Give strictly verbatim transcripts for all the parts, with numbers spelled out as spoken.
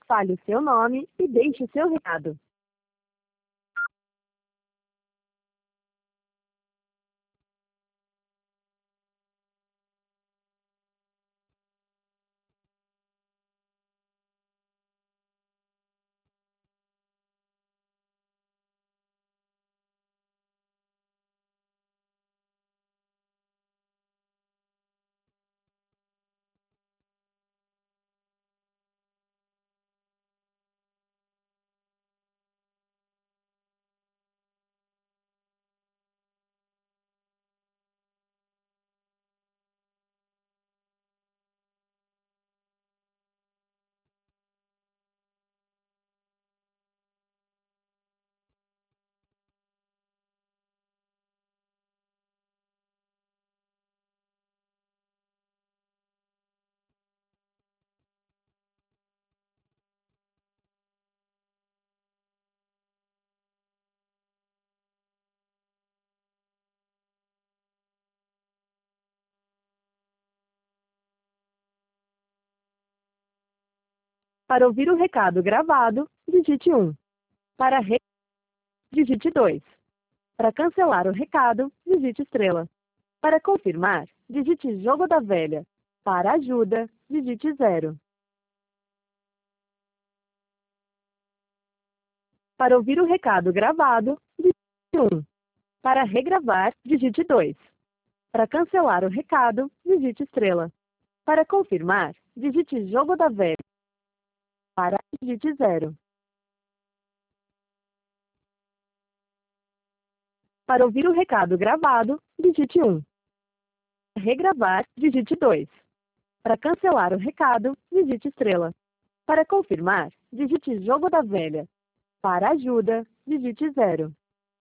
Fale o seu nome e deixe o seu recado. Para ouvir o recado gravado, digite um. Para re... digite dois. Para cancelar o recado, digite estrela. Para confirmar, digite jogo da velha. Para ajuda, digite zero. Para ouvir o recado gravado, digite um. Para regravar, digite dois. Para cancelar o recado, digite estrela. Para confirmar, digite jogo da velha. Para digite zero. Para ouvir o recado gravado, digite um. Para regravar, digite dois. Para cancelar o recado, digite estrela. Para confirmar, digite jogo da velha. Para ajuda, digite zero.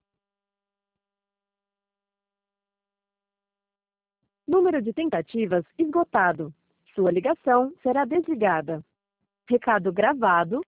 Número de tentativas esgotado. Sua ligação será desligada. Recado gravado